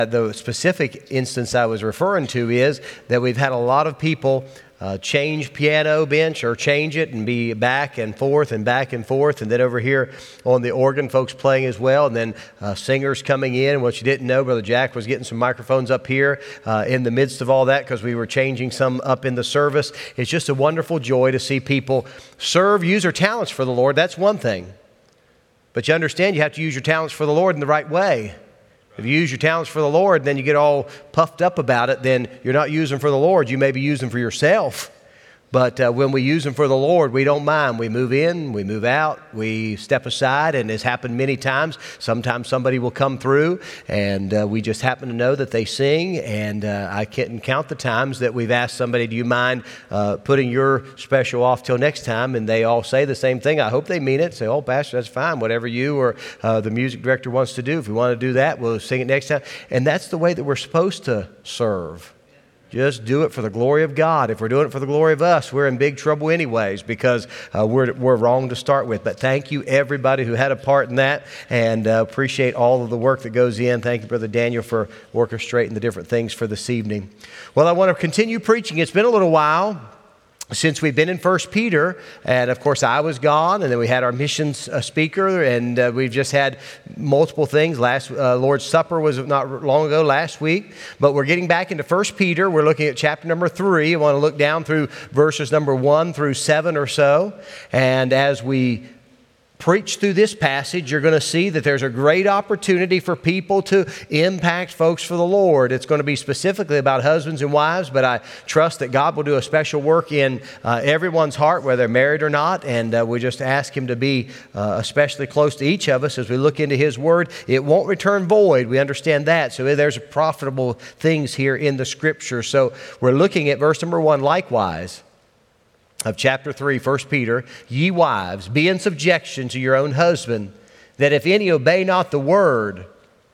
The specific instance I was referring to is that we've had a lot of people change piano bench or change it and be back and forth. And then over here on the organ, folks playing as well. And then singers coming in. What you didn't know, Brother Jack was getting some microphones up here in the midst of all that because we were changing some up in the service. It's just a wonderful joy to see people serve, use their talents for the Lord. That's one thing. But you understand you have to use your talents for the Lord in the right way. If you use your talents for the Lord, then you get all puffed up about it, then you're not using them for the Lord. You maybe use them for yourself. But when we use them for the Lord, we don't mind. We move in, we move out, we step aside, and it's happened many times. Sometimes somebody will come through, and we just happen to know that they sing, and I can't count the times that we've asked somebody, do you mind putting your special off till next time? And they all say the same thing. I hope they mean it. Say, oh, Pastor, that's fine. Whatever you or the music director wants to do. If we want to do that, we'll sing it next time. And that's the way that we're supposed to serve. Just do it for the glory of God. If we're doing it for the glory of us, we're in big trouble anyways because we're wrong to start with. But thank you, everybody who had a part in that, and appreciate all of the work that goes in. Thank you, Brother Daniel, for orchestrating the different things for this evening. Well, I want to continue preaching. It's been a little while since we've been in 1 Peter, and of course I was gone, and then we had our missions speaker, and we've just had multiple things. Last Lord's Supper was not long ago, last week, but we're getting back into 1 Peter. We're looking at chapter number 3. I want to look down through verses number 1 through 7 or so, and as we preach through this passage, you're going to see that there's a great opportunity for people to impact folks for the Lord. It's going to be specifically about husbands and wives, but I trust that God will do a special work in everyone's heart, whether they're married or not, and we just ask Him to be especially close to each of us as we look into His Word. It won't return void. We understand that. So there's profitable things here in the Scripture. So we're looking at verse number 1, likewise, of chapter 3, 1 Peter, ye wives, be in subjection to your own husband, that if any obey not the word,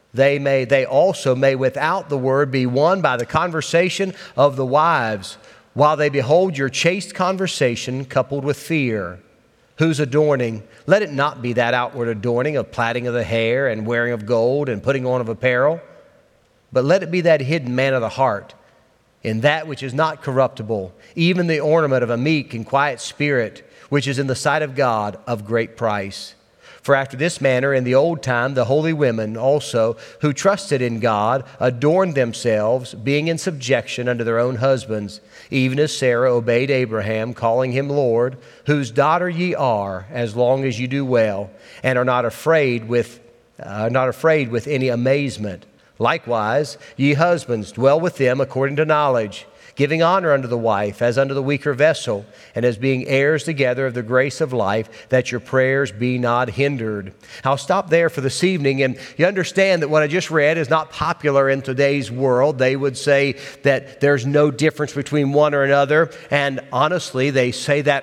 they also may without the word be won by the conversation of the wives, while they behold your chaste conversation coupled with fear, whose adorning, let it not be that outward adorning of plaiting of the hair and wearing of gold and putting on of apparel, but let it be that hidden man of the heart, in that which is not corruptible, even the ornament of a meek and quiet spirit, which is in the sight of God of great price. For after this manner in the old time the holy women also, who trusted in God, adorned themselves, being in subjection unto their own husbands, even as Sarah obeyed Abraham, calling him Lord, whose daughter ye are, as long as you do well, and are not afraid with any amazement. Likewise, ye husbands, dwell with them according to knowledge, giving honor unto the wife as unto the weaker vessel, and as being heirs together of the grace of life, that your prayers be not hindered. I'll stop there for this evening, and you understand that what I just read is not popular in today's world. They would say that there's no difference between one or another, and honestly, they say that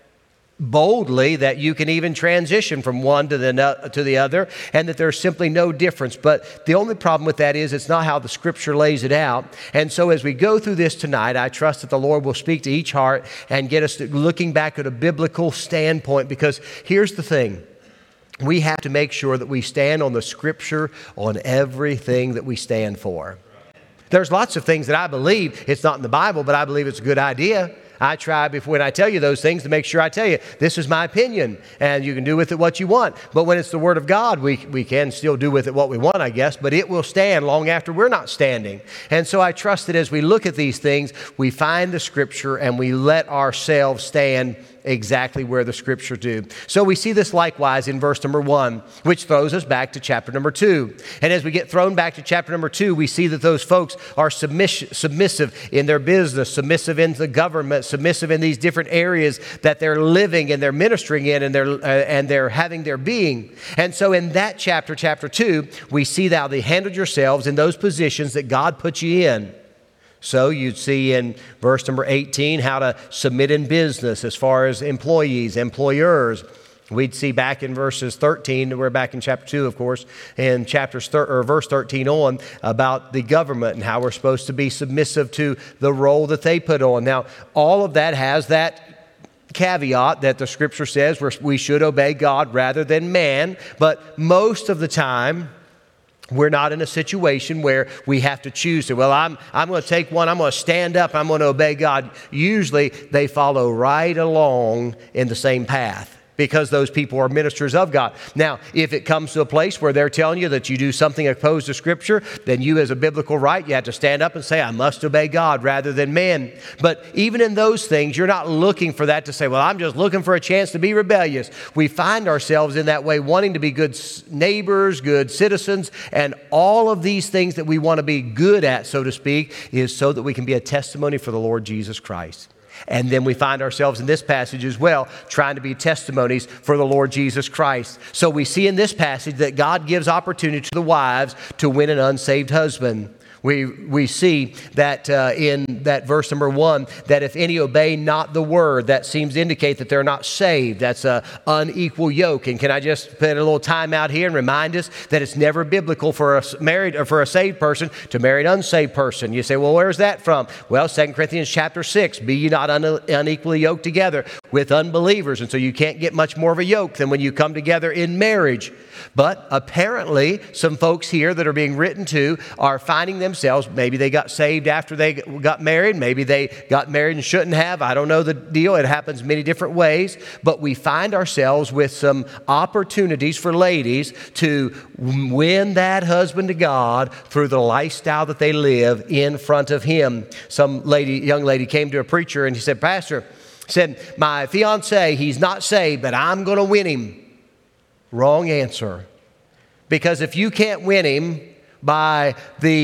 boldly, that you can even transition from one to the other, and that there's simply no difference. But the only problem with that is it's not how the Scripture lays it out. And so as we go through this tonight, I trust that the Lord will speak to each heart and get us looking back at a biblical standpoint, because here's the thing. We have to make sure that we stand on the Scripture on everything that we stand for. There's lots of things that I believe it's not in the Bible, but I believe it's a good idea. I try when I tell you those things to make sure I tell you, this is my opinion, and you can do with it what you want. But when it's the Word of God, we can still do with it what we want, I guess, but it will stand long after we're not standing. And so I trust that as we look at these things, we find the Scripture and we let ourselves stand exactly where the Scripture do. So we see this likewise in verse number 1, which throws us back to chapter number 2. And as we get thrown back to chapter number 2, we see that those folks are submissive in their business, submissive in the government, submissive in these different areas that they're living and they're ministering in, and they're having their being. And so in that chapter 2, we see how they handled yourselves in those positions that God put you in. So you'd see in verse number 18 how to submit in business as far as employees, employers. We'd see back in verses 13, we're back in chapter 2, of course, in verse 13 on, about the government and how we're supposed to be submissive to the role that they put on. Now, all of that has that caveat that the Scripture says we should obey God rather than man, but most of the time, We're not in a situation where we have to choose to, well, I'm going to take one, I'm going to stand up, I'm going to obey God. Usually they follow right along in the same path, because those people are ministers of God. Now, if it comes to a place where they're telling you that you do something opposed to Scripture, then you as a biblical right, you have to stand up and say, I must obey God rather than men. But even in those things, you're not looking for that to say, well, I'm just looking for a chance to be rebellious. We find ourselves in that way wanting to be good neighbors, good citizens, and all of these things that we want to be good at, so to speak, is so that we can be a testimony for the Lord Jesus Christ. And then we find ourselves in this passage as well, trying to be testimonies for the Lord Jesus Christ. So we see in this passage that God gives opportunity to the wives to win an unsaved husband. We see that in that verse number 1, that if any obey not the word, that seems to indicate that they're not saved. That's an unequal yoke. And can I just put a little time out here and remind us that it's never biblical for a married or for a saved person to marry an unsaved person. You say, well, where's that from? Well, 2 Corinthians chapter 6, be ye not unequally yoked together with unbelievers. And so you can't get much more of a yoke than when you come together in marriage. But apparently, some folks here that are being written to are finding themselves, maybe they got saved after they got married, maybe they got married and shouldn't have. I don't know the deal. It happens many different ways. But we find ourselves with some opportunities for ladies to win that husband to God through the lifestyle that they live in front of Him. Some young lady came to a preacher and he said, Pastor, said, my fiance, he's not saved, but I'm going to win him. Wrong answer. Because if you can't win him by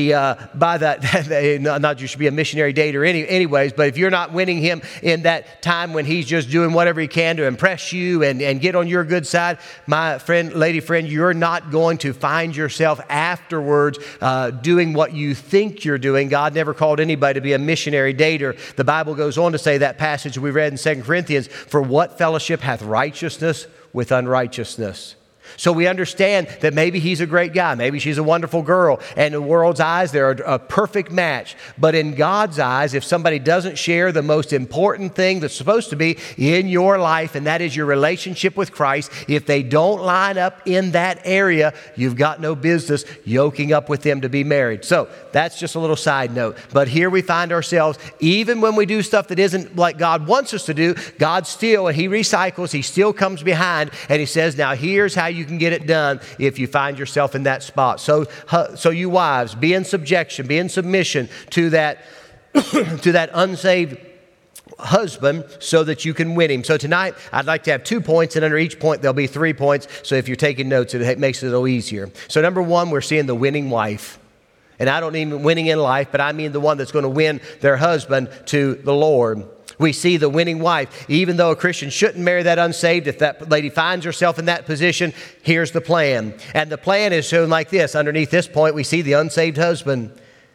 that, not you should be a missionary dater anyways, but if you're not winning him in that time when he's just doing whatever he can to impress you and get on your good side, my friend, lady friend, you're not going to find yourself afterwards doing what you think you're doing. God never called anybody to be a missionary dater. The Bible goes on to say, that passage we read in 2 Corinthians, for what fellowship hath righteousness with unrighteousness? So we understand that maybe he's a great guy, maybe she's a wonderful girl, and in the world's eyes, they're a perfect match. But in God's eyes, if somebody doesn't share the most important thing that's supposed to be in your life, and that is your relationship with Christ, if they don't line up in that area, you've got no business yoking up with them to be married. So that's just a little side note. But here we find ourselves, even when we do stuff that isn't like God wants us to do, God still, and He recycles, He still comes behind, and He says, now here's how you can get it done if you find yourself in that spot. So you wives, be in subjection, be in submission to that to that unsaved husband so that you can win him. So tonight, I'd like to have 2 points, and under each point, there'll be 3 points. So if you're taking notes, it makes it a little easier. So number 1, we're seeing the winning wife. And I don't mean winning in life, but I mean the one that's going to win their husband to the Lord. We see the winning wife. Even though a Christian shouldn't marry that unsaved, if that lady finds herself in that position, here's the plan. And the plan is shown like this. Underneath this point, we see the unsaved husband.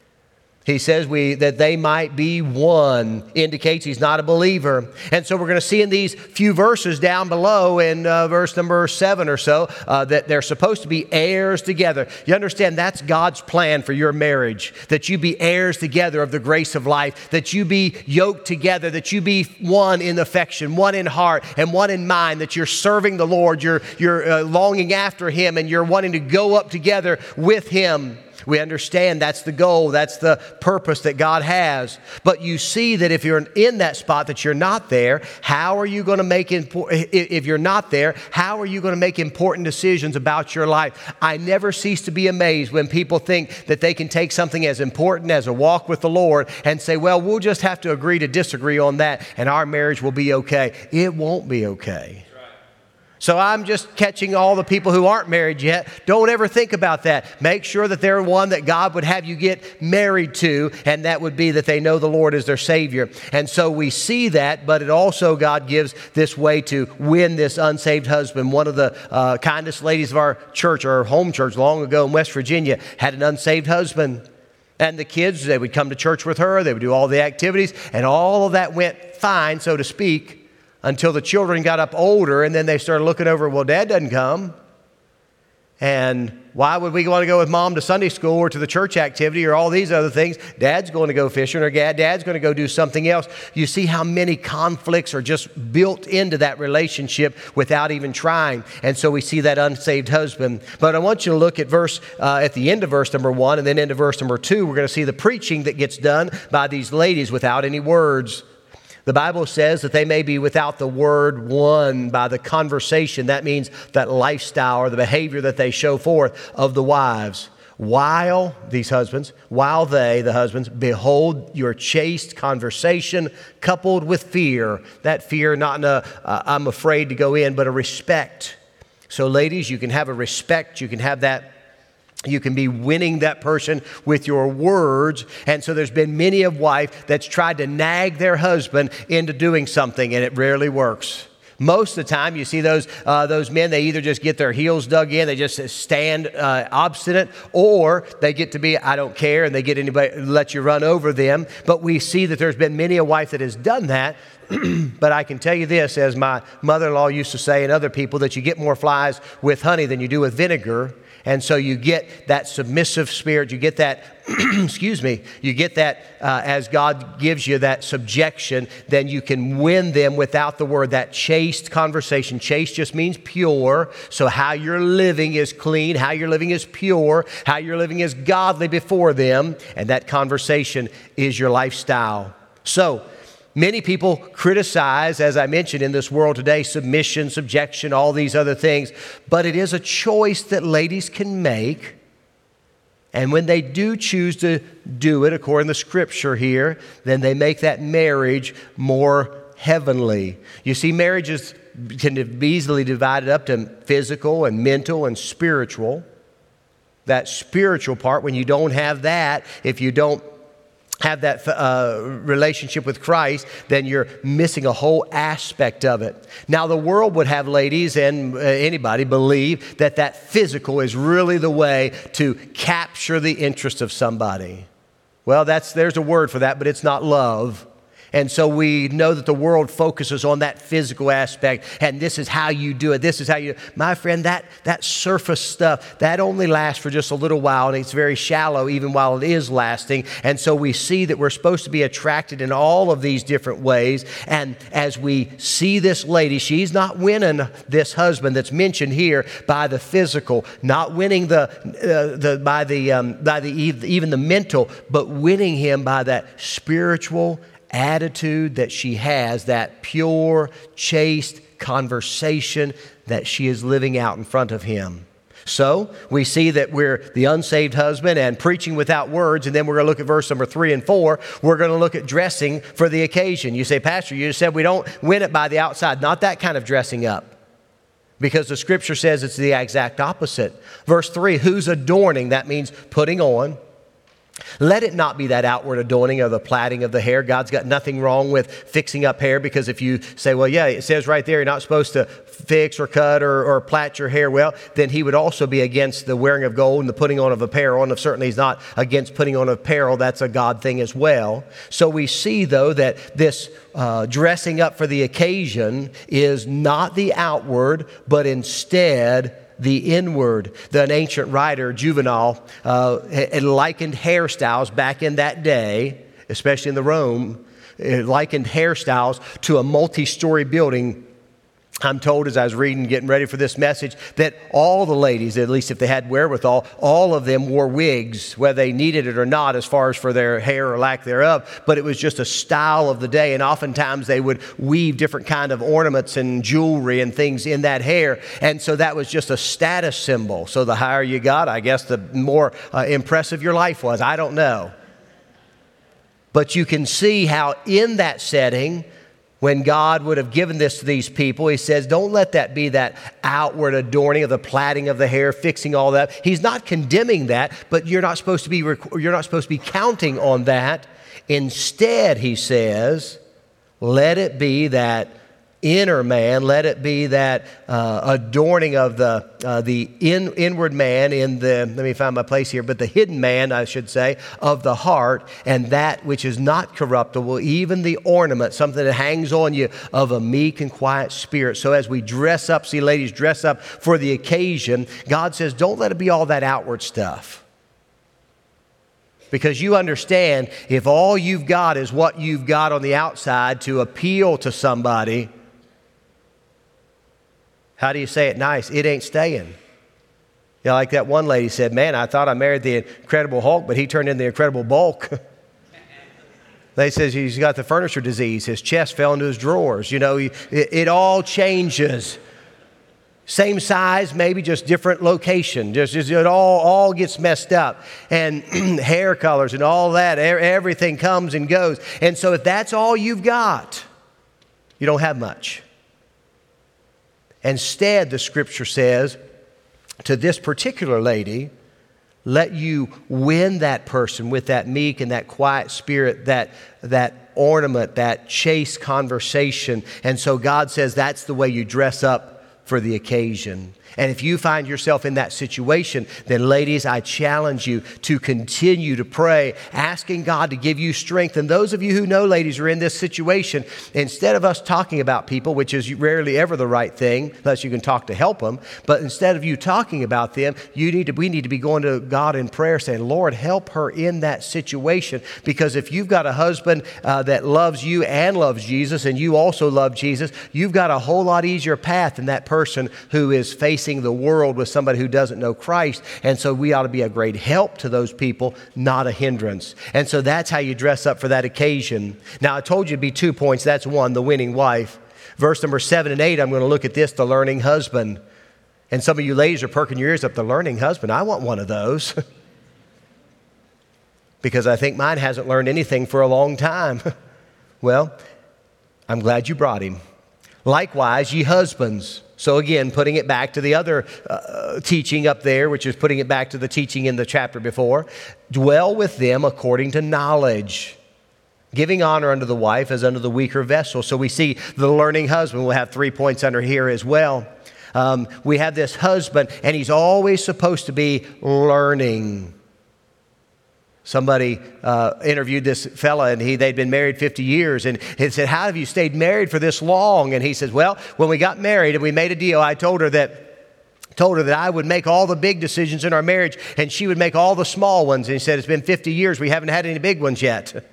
He says that they might be one, indicates he's not a believer. And so we're going to see in these few verses down below in verse number 7 or so that they're supposed to be heirs together. You understand that's God's plan for your marriage, that you be heirs together of the grace of life, that you be yoked together, that you be one in affection, one in heart, and one in mind, that you're serving the Lord, you're longing after Him, and you're wanting to go up together with Him. We understand that's the goal, that's the purpose that God has. But you see that if you're in that spot that you're not there, how are you going to make if you're not there, how are you going to make important decisions about your life? I never cease to be amazed when people think that they can take something as important as a walk with the Lord and say, well, we'll just have to agree to disagree on that and our marriage will be okay. It won't be okay. So I'm just catching all the people who aren't married yet. Don't ever think about that. Make sure that they're one that God would have you get married to, and that would be that they know the Lord as their Savior. And so we see that, but it also God gives this way to win this unsaved husband. One of the kindest ladies of our church, our home church long ago in West Virginia, had an unsaved husband. And the kids, they would come to church with her, they would do all the activities, and all of that went fine, so to speak, until the children got up older, and then they started looking over, well, Dad doesn't come. And why would we want to go with mom to Sunday school or to the church activity or all these other things? Dad's going to go fishing or dad's going to go do something else. You see how many conflicts are just built into that relationship without even trying. And so we see that unsaved husband. But I want you to look at at the end of verse number 1 and then into verse number 2. We're going to see the preaching that gets done by these ladies without any words. The Bible says that they may be without the word won by the conversation. That means that lifestyle or the behavior that they show forth of the wives. While the husbands, behold your chaste conversation coupled with fear. That fear, not in a, I'm afraid to go in, but a respect. So ladies, you can have a respect. You can have that. You can be winning that person with your words. And so there's been many a wife that's tried to nag their husband into doing something, and it rarely works. Most of the time, you see those men, they either just get their heels dug in, they just stand obstinate, or they get to be, I don't care, and they get anybody, let you run over them. But we see that there's been many a wife that has done that. But I can tell you this, as my mother-in-law used to say and other people, that you get more flies with honey than you do with vinegar. And so you get that submissive spirit, you get that, you get that as God gives you that subjection, then you can win them without the word, that chaste conversation. Chaste just means pure. So how you're living is clean, how you're living is pure, how you're living is godly before them, and that conversation is your lifestyle. So, many people criticize, as I mentioned, in this world today, submission, subjection, all these other things. But it is a choice that ladies can make. And when they do choose to do it, according to Scripture here, then they make that marriage more heavenly. You see, marriages can be easily divided up to physical and mental and spiritual. That spiritual part, when you don't have that, if you don't have that relationship with Christ, then you're missing a whole aspect of it. Now, the world would have ladies and anybody believe that physical is really the way to capture the interest of somebody. Well, there's a word for that, but it's not love. And so we know that the world focuses on that physical aspect, and this is how you do it. This is how you, my friend, that surface stuff, that only lasts for just a little while, and it's very shallow even while it is lasting. And so we see that we're supposed to be attracted in all of these different ways. And as we see this lady, she's not winning this husband that's mentioned here by the physical, not winning even the mental, but winning him by that spiritual attitude that she has, that pure, chaste conversation that she is living out in front of him. So we see that we're the unsaved husband and preaching without words, and then we're going to look at verse number 3 and 4. We're going to look at dressing for the occasion. You say, Pastor, you just said we don't win it by the outside. Not that kind of dressing up, because the Scripture says it's the exact opposite. Verse 3, who's adorning? That means putting on. Let it not be that outward adorning or the plaiting of the hair. God's got nothing wrong with fixing up hair, because if you say, well, yeah, it says right there you're not supposed to fix or cut or plait your hair, well, then he would also be against the wearing of gold and the putting on of apparel. And if certainly he's not against putting on apparel, that's a God thing as well. So we see, though, that this dressing up for the occasion is not the outward, but instead the inward. An ancient writer, Juvenal, had likened hairstyles back in that day, especially in the Rome, likened hairstyles to a multi-story building. I'm told, as I was reading, getting ready for this message, that all the ladies, at least if they had wherewithal, all of them wore wigs, whether they needed it or not, as far as for their hair or lack thereof. But it was just a style of the day, and oftentimes they would weave different kind of ornaments and jewelry and things in that hair. And so that was just a status symbol. So the higher you got, I guess the more impressive your life was. I don't know. But you can see how in that setting, when God would have given this to these people, he says, don't let that be that outward adorning of the plaiting of the hair, fixing all that. He's not condemning that, but you're not supposed to be counting on that. Instead, he says, let it be that inner man. Let it be that adorning of the inward man let me find my place here, but the hidden man, I should say, of the heart, and that which is not corruptible, even the ornament, something that hangs on you, of a meek and quiet spirit. So as we dress up, see ladies, dress up for the occasion, God says, don't let it be all that outward stuff. Because you understand, if all you've got is what you've got on the outside to appeal to somebody, how do you say it nice? It ain't staying. You know, like that one lady said, man, I thought I married the Incredible Hulk, but he turned into the Incredible Bulk. They says he's got the furniture disease. His chest fell into his drawers. You know, it all changes. Same size, maybe just different location. Just it all gets messed up. And hair colors and all that, everything comes and goes. And so if that's all you've got, you don't have much. Instead, the Scripture says to this particular lady, let you win that person with that meek and that quiet spirit, that ornament, that chaste conversation. And so God says that's the way you dress up for the occasion. And if you find yourself in that situation, then ladies, I challenge you to continue to pray, asking God to give you strength. And those of you who know, ladies, are in this situation, instead of us talking about people, which is rarely ever the right thing, unless you can talk to help them, but instead of you talking about them, we need to be going to God in prayer saying, Lord, help her in that situation. Because if you've got a husband that loves you and loves Jesus, and you also love Jesus, you've got a whole lot easier path than that person who is facing the world with somebody who doesn't know Christ. And so we ought to be a great help to those people, not a hindrance. And so that's how you dress up for that occasion. Now, I told you it'd be 2 points. That's one, the winning wife. Verse number 7 and 8, I'm going to look at this, the learning husband. And some of you ladies are perking your ears up, the learning husband. I want one of those. Because I think mine hasn't learned anything for a long time. Well, I'm glad you brought him. Likewise, ye husbands. So again, putting it back to the other teaching up there, which is putting it back to the teaching in the chapter before, dwell with them according to knowledge, giving honor unto the wife as unto the weaker vessel. So we see the learning husband. We'll have 3 points under here as well. We have this husband, and he's always supposed to be learning. Somebody interviewed this fella, and they'd been married 50 years, and he said, how have you stayed married for this long? And he says, well, when we got married and we made a deal, I told her that I would make all the big decisions in our marriage, and she would make all the small ones. And he said, it's been 50 years, we haven't had any big ones yet.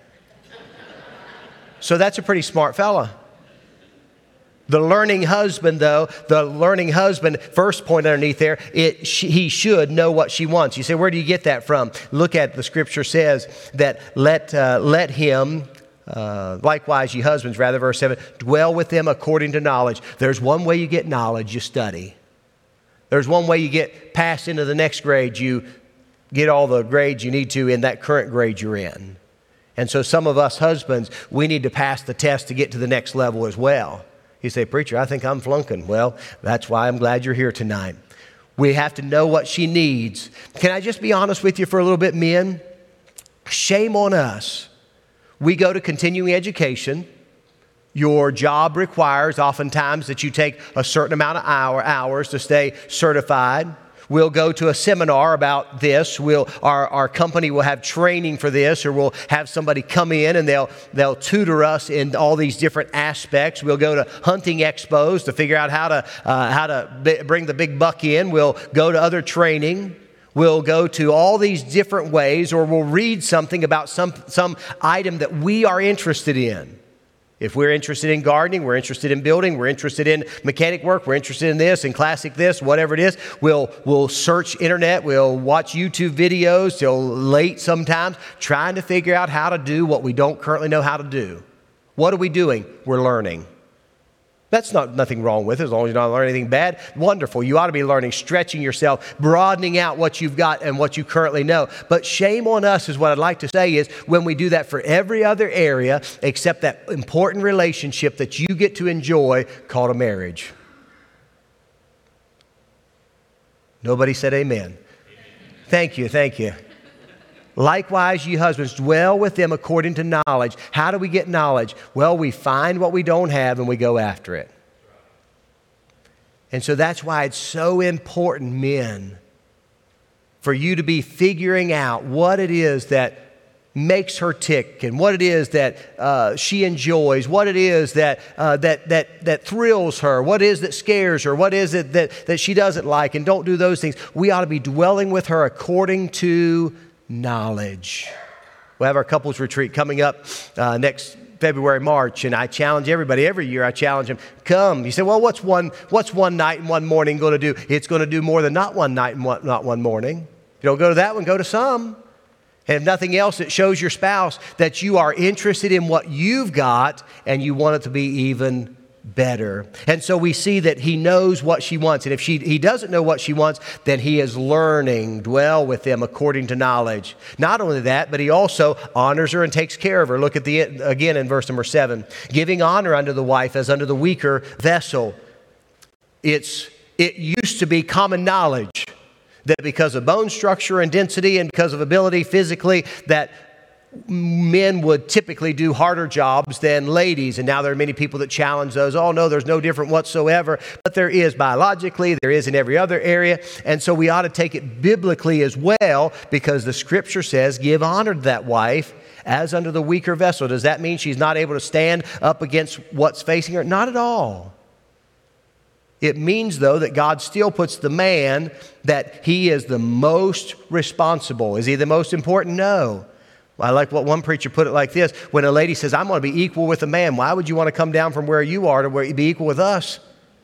So that's a pretty smart fella. The learning husband, though, first point underneath there, he should know what she wants. You say, where do you get that from? Look at the Scripture says that let him, likewise ye husbands, rather, verse 7, dwell with them according to knowledge. There's one way you get knowledge, you study. There's one way you get passed into the next grade, you get all the grades you need to in that current grade you're in. And so some of us husbands, we need to pass the test to get to the next level as well. You say, preacher, I think I'm flunking. Well, that's why I'm glad you're here tonight. We have to know what she needs. Can I just be honest with you for a little bit, men? Shame on us. We go to continuing education. Your job requires oftentimes that you take a certain amount of hours to stay certified. We'll go to a seminar about this. Our company will have training for this, or we'll have somebody come in and they'll tutor us in all these different aspects. We'll go to hunting expos to figure out how to bring the big buck in. We'll go to other training. We'll go to all these different ways, or we'll read something about some item that we are interested in. If we're interested in gardening, we're interested in building, we're interested in mechanic work, we're interested in this, in classic this, whatever it is, we'll search internet, we'll watch YouTube videos till late sometimes, trying to figure out how to do what we don't currently know how to do. What are we doing? We're learning. That's nothing wrong with it, as long as you're not learning anything bad. Wonderful. You ought to be learning, stretching yourself, broadening out what you've got and what you currently know. But shame on us is what I'd like to say is when we do that for every other area except that important relationship that you get to enjoy called a marriage. Nobody said amen. Thank you. Likewise, ye husbands, dwell with them according to knowledge. How do we get knowledge? Well, we find what we don't have and we go after it. And so that's why it's so important, men, for you to be figuring out what it is that makes her tick and what it is that she enjoys, what it is that thrills her, what it is that scares her, what is it that she doesn't like, and don't do those things. We ought to be dwelling with her according to knowledge. We'll have our couples retreat coming up next February, March, and I challenge everybody. Every year I challenge them, come. You say, well, what's one night and one morning going to do? It's going to do more than not one night and not one morning. If you don't go to that one, go to some. And if nothing else, it shows your spouse that you are interested in what you've got and you want it to be even better. And so we see that he knows what she wants. And if he doesn't know what she wants, then he is learning, dwell with them according to knowledge. Not only that, but he also honors her and takes care of her. Look at again in verse number 7. Giving honor unto the wife as unto the weaker vessel. It used to be common knowledge that because of bone structure and density and because of ability physically, that men would typically do harder jobs than ladies. And now there are many people that challenge those. Oh, no, there's no different whatsoever. But there is biologically, there is in every other area. And so we ought to take it biblically as well, because the Scripture says, give honor to that wife as unto the weaker vessel. Does that mean she's not able to stand up against what's facing her? Not at all. It means, though, that God still puts the man that he is the most responsible. Is he the most important? No. I like what one preacher put it like this. When a lady says, I'm going to be equal with a man, why would you want to come down from where you are to be equal with us?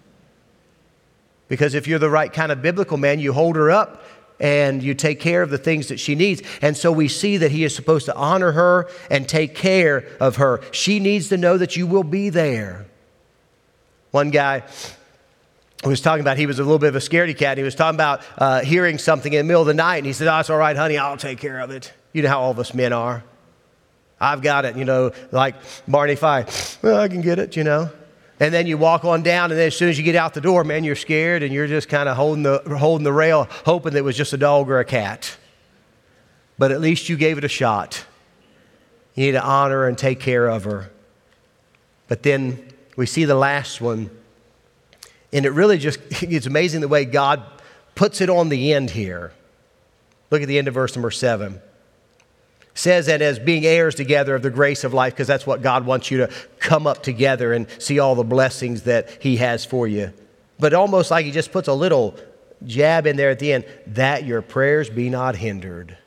Because if you're the right kind of biblical man, you hold her up and you take care of the things that she needs. And so we see that he is supposed to honor her and take care of her. She needs to know that you will be there. One guy was talking about, he was a little bit of a scaredy cat. He was talking about hearing something in the middle of the night. And he said, oh, it's all right, honey, I'll take care of it. You know how all of us men are. I've got it, like Barney Fife. Well, I can get it, And then you walk on down, and then as soon as you get out the door, man, you're scared, and you're just kind of holding the rail, hoping that it was just a dog or a cat. But at least you gave it a shot. You need to honor and take care of her. But then we see the last one. And it really it's amazing the way God puts it on the end here. Look at the end of verse number 7. It says that as being heirs together of the grace of life, because that's what God wants you to come up together and see all the blessings that he has for you. But almost like he just puts a little jab in there at the end, that your prayers be not hindered.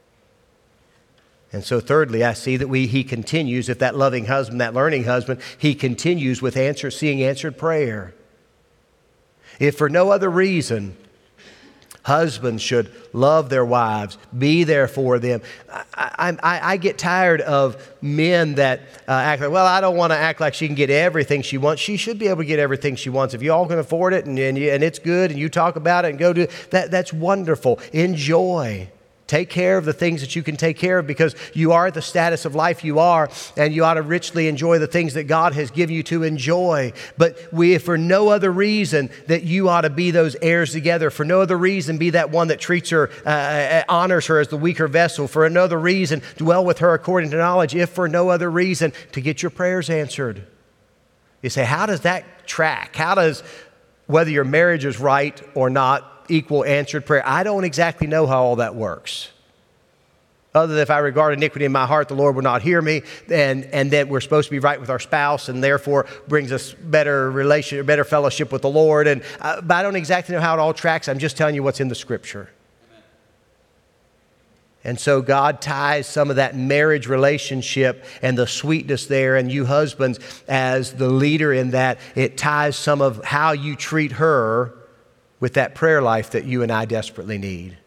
And so thirdly, I see that he continues, if that loving husband, that learning husband, he continues with seeing answered prayer. If for no other reason, husbands should love their wives, be there for them. I get tired of men that act like, well, I don't want to act like she can get everything she wants. She should be able to get everything she wants. If you all can afford it and it's good and you talk about it and go do it, that's wonderful. Enjoy. Take care of the things that you can take care of, because you are at the status of life you are, and you ought to richly enjoy the things that God has given you to enjoy. But if for no other reason, that you ought to be those heirs together. For no other reason, be that one that treats her, honors her as the weaker vessel. For another reason, dwell with her according to knowledge. If for no other reason, to get your prayers answered. You say, how does that track? How does, whether your marriage is right or not, equal answered prayer? I don't exactly know how all that works. Other than if I regard iniquity in my heart, the Lord will not hear me, and that we're supposed to be right with our spouse, and therefore brings us better fellowship with the Lord. But I don't exactly know how it all tracks. I'm just telling you what's in the Scripture. And so God ties some of that marriage relationship and the sweetness there, and you husbands, as the leader in that, it ties some of how you treat her with that prayer life that you and I desperately need.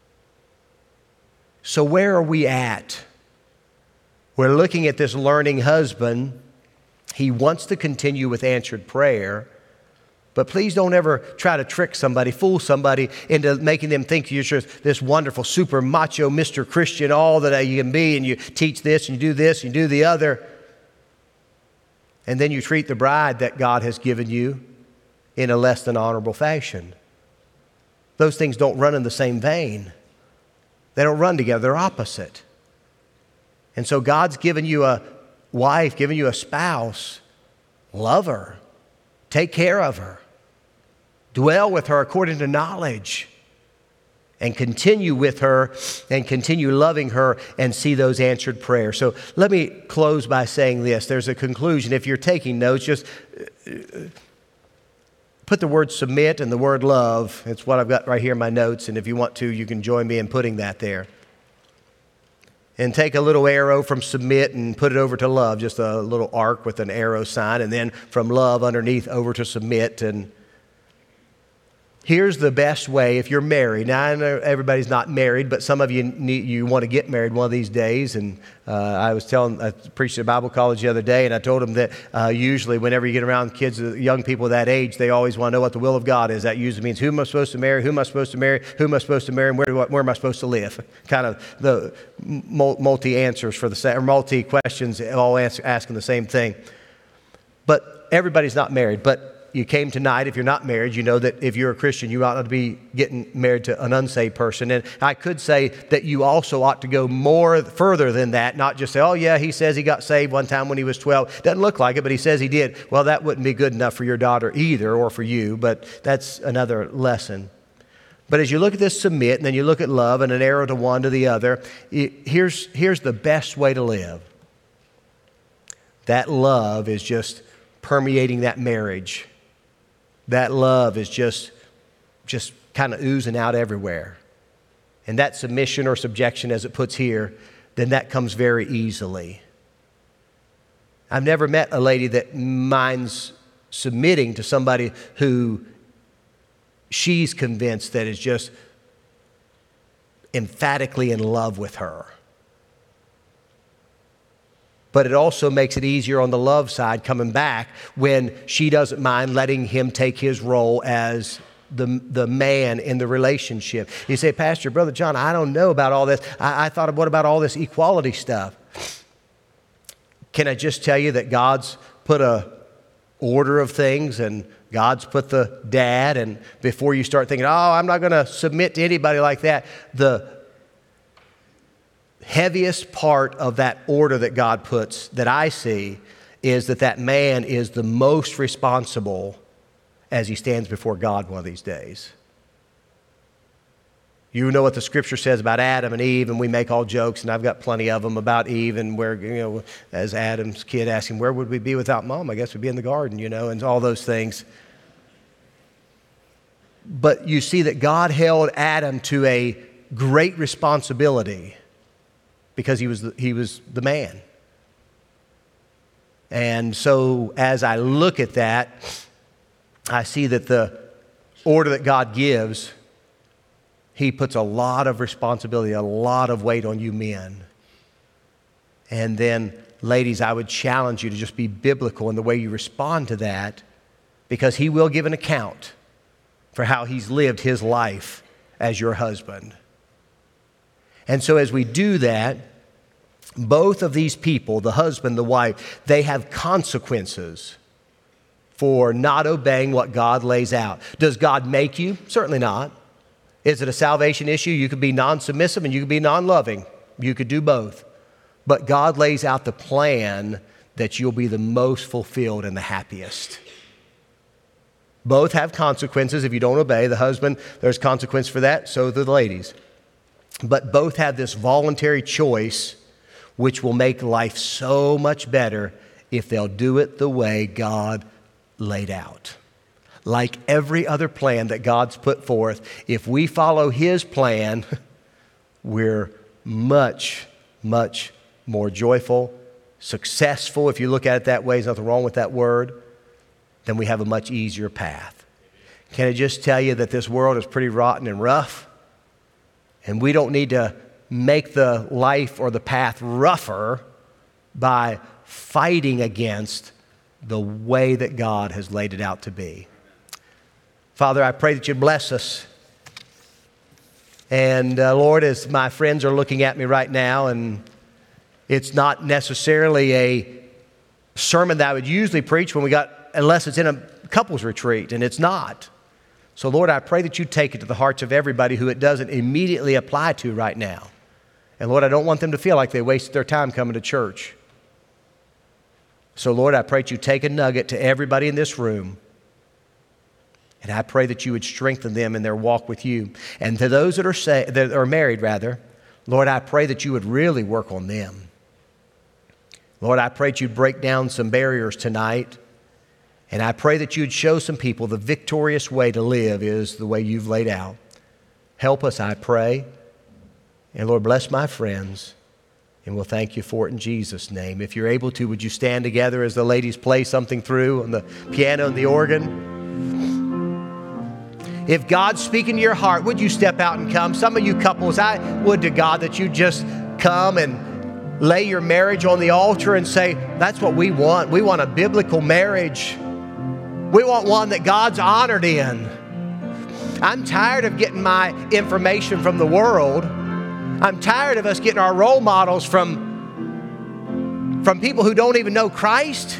So where are we at? We're looking at this learning husband. He wants to continue with answered prayer, but please don't ever try to trick somebody, fool somebody into making them think you're just this wonderful, super macho Mr. Christian, all that you can be, and you teach this, and you do this, and you do the other. And then you treat the bride that God has given you in a less than honorable fashion. Those things don't run in the same vein. They don't run together. They're opposite. And so God's given you a wife, given you a spouse. Love her. Take care of her. Dwell with her according to knowledge. And continue with her and continue loving her and see those answered prayers. So let me close by saying this. There's a conclusion. If you're taking notes, just put the word submit and the word love. It's what I've got right here in my notes. And if you want to, you can join me in putting that there. And take a little arrow from submit and put it over to love. Just a little arc with an arrow sign. And then from love underneath over to submit. And here's the best way if you're married. Now, I know everybody's not married, but some of you want to get married one of these days. And I preached at Bible college the other day, and I told them that usually whenever you get around kids, young people that age, they always want to know what the will of God is. That usually means who am I supposed to marry, who am I supposed to marry, who am I supposed to marry, and where am I supposed to live? Kind of the multi-answers or multi-questions, all asking the same thing. But everybody's not married. But you came tonight, if you're not married, you know that if you're a Christian, you ought not to be getting married to an unsaved person. And I could say that you also ought to go further than that, not just say, oh yeah, he says he got saved one time when he was 12. Doesn't look like it, but he says he did. Well, that wouldn't be good enough for your daughter either, or for you, but that's another lesson. But as you look at this submit, and then you look at love and an arrow to one to the other, here's the best way to live. That love is just permeating that marriage. That love is just kind of oozing out everywhere. And that submission or subjection, as it puts here, then that comes very easily. I've never met a lady that minds submitting to somebody who she's convinced that is just emphatically in love with her. But it also makes it easier on the love side coming back when she doesn't mind letting him take his role as the man in the relationship. You say, Pastor, Brother John, I don't know about all this. I thought, what about all this equality stuff? Can I just tell you that God's put a order of things, and God's put the dad, and before you start thinking, oh, I'm not going to submit to anybody like that, the heaviest part of that order that God puts that I see is that man is the most responsible as he stands before God one of these days. You know what the scripture says about Adam and Eve, and we make all jokes, and I've got plenty of them about Eve, and where, as Adam's kid asking, where would we be without mom? I guess we'd be in the garden, and all those things. But you see that God held Adam to a great responsibility because he was the man. And so as I look at that, I see that the order that God gives, he puts a lot of responsibility, a lot of weight on you men. And then, ladies, I would challenge you to just be biblical in the way you respond to that, because he will give an account for how he's lived his life as your husband. And so as we do that, both of these people, the husband, the wife, they have consequences for not obeying what God lays out. Does God make you? Certainly not. Is it a salvation issue? You could be non-submissive and you could be non-loving. You could do both. But God lays out the plan that you'll be the most fulfilled and the happiest. Both have consequences if you don't obey. The husband, there's consequence for that, so do the ladies. But both have this voluntary choice which will make life so much better if they'll do it the way God laid out. Like every other plan that God's put forth, if we follow his plan, we're much, much more joyful, successful. If you look at it that way, there's nothing wrong with that word. Then we have a much easier path. Can I just tell you that this world is pretty rotten and rough? And we don't need to make the life or the path rougher by fighting against the way that God has laid it out to be. Father, I pray that you bless us. And Lord, as my friends are looking at me right now, and it's not necessarily a sermon that I would usually preach unless it's in a couples retreat, and it's not. So Lord, I pray that you take it to the hearts of everybody who it doesn't immediately apply to right now. And Lord, I don't want them to feel like they wasted their time coming to church. So Lord, I pray that you take a nugget to everybody in this room And I pray that you would strengthen them in their walk with you. And to those that are married, Lord, I pray that you would really work on them. Lord, I pray that you'd break down some barriers tonight. And I pray that you'd show some people the victorious way to live is the way you've laid out. Help us, I pray. And Lord, bless my friends. And we'll thank you for it in Jesus' name. If you're able to, would you stand together as the ladies play something through on the piano and the organ? If God's speaking to your heart, would you step out and come? Some of you couples, I would to God that you just come and lay your marriage on the altar and say, that's what we want. We want a biblical marriage. We want one that God's honored in. I'm tired of getting my information from the world. I'm tired of us getting our role models from people who don't even know Christ.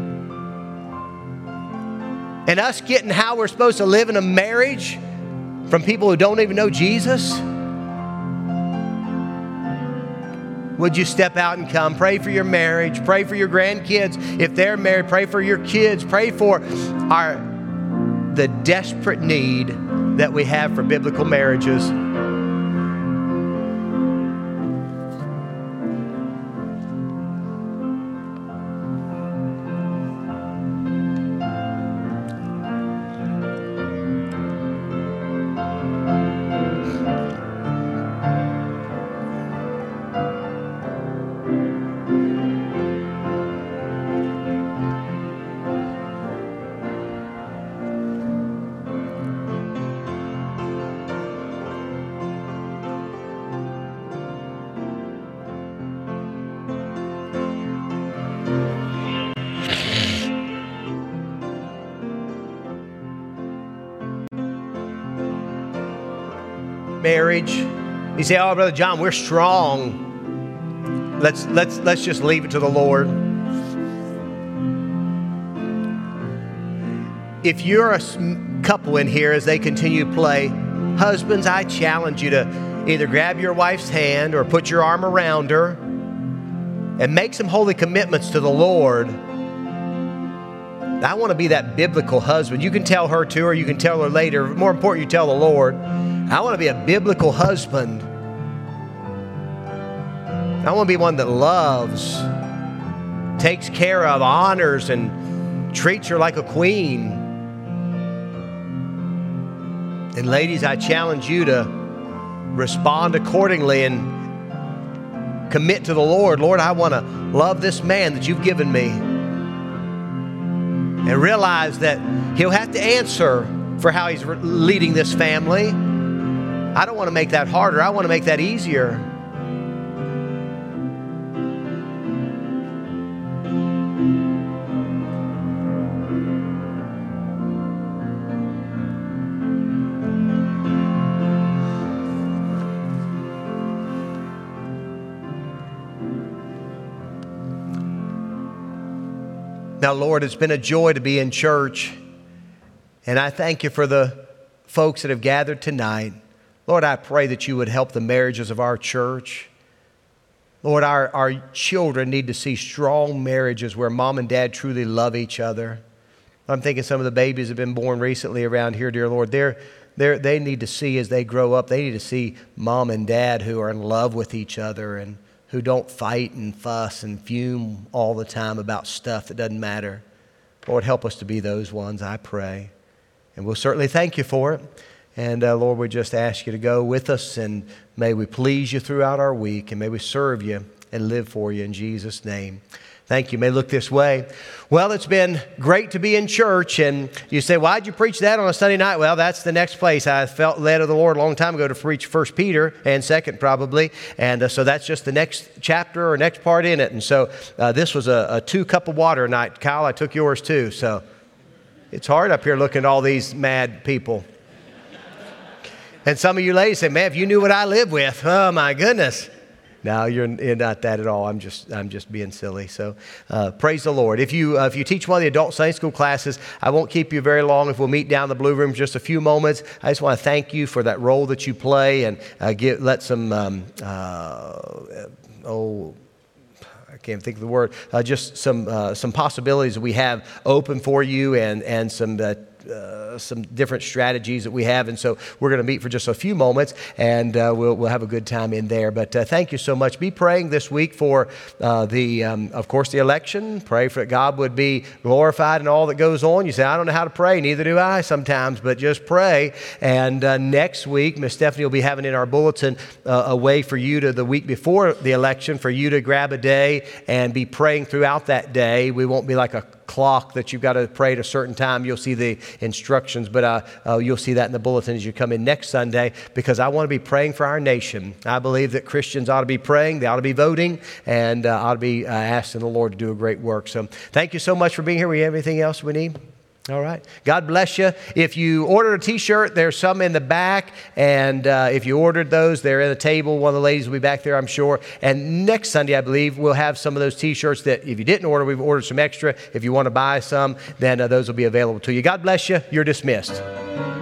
And us getting how we're supposed to live in a marriage from people who don't even know Jesus. Would you step out and come? Pray for your marriage. Pray for your grandkids. If they're married, pray for your kids. Pray for the desperate need that we have for biblical marriages. Marriage. You say, oh, Brother John, we're strong. Let's just leave it to the Lord. If you're a couple in here as they continue to play, husbands, I challenge you to either grab your wife's hand or put your arm around her and make some holy commitments to the Lord. I want to be that biblical husband. You can tell her to, or you can tell her later. More important, you tell the Lord. I want to be a biblical husband. I want to be one that loves, takes care of, honors, and treats her like a queen. And ladies, I challenge you to respond accordingly and commit to the Lord. Lord, I want to love this man that you've given me. And realize that he'll have to answer for how he's leading this family. I don't want to make that harder. I want to make that easier. Now, Lord, it's been a joy to be in church, and I thank you for the folks that have gathered tonight. Lord, I pray that you would help the marriages of our church. Lord, our children need to see strong marriages where mom and dad truly love each other. I'm thinking some of the babies have been born recently around here, dear Lord. They need to see as they grow up, they need to see mom and dad who are in love with each other and who don't fight and fuss and fume all the time about stuff that doesn't matter. Lord, help us to be those ones, I pray. And we'll certainly thank you for it. And Lord, we just ask you to go with us, and may we please you throughout our week, and may we serve you and live for you in Jesus' name. Thank you. May look this way. Well, it's been great to be in church. And you say, why'd you preach that on a Sunday night? Well, that's the next place. I felt led of the Lord a long time ago to preach 1 Peter and 2nd probably. And so that's just the next chapter or next part in it. And so this was a 2 cup of water night. Kyle, I took yours too. So it's hard up here looking at all these mad people. And some of you ladies say, man, if you knew what I live with, oh my goodness. No, you're not that at all. I'm just being silly. So praise the Lord. If you teach one of the adult Sunday school classes, I won't keep you very long. If we'll meet down in the blue room just a few moments, I just want to thank you for that role that you play and let some I can't think of the word. Just some possibilities we have open for you and some some different strategies that we have. And so we're going to meet for just a few moments, and we'll have a good time in there. But thank you so much. Be praying this week for of course, the election. Pray for that God would be glorified in all that goes on. You say, I don't know how to pray. Neither do I sometimes, but just pray. And next week, Miss Stephanie will be having in our bulletin a way for you to, the week before the election, for you to grab a day and be praying throughout that day. We won't be like a clock that you've got to pray at a certain time. You'll see the instructions, but you'll see that in the bulletin as you come in next Sunday, because I want to be praying for our nation. I believe that Christians ought to be praying, they ought to be voting, and ought to be asking the Lord to do a great work. So thank you so much for being here. We have anything else we need? All right. God bless you. If you ordered a T-shirt, there's some in the back. And if you ordered those, they're at the table. One of the ladies will be back there, I'm sure. And next Sunday, I believe, we'll have some of those T-shirts that if you didn't order, we've ordered some extra. If you want to buy some, then those will be available to you. God bless you. You're dismissed.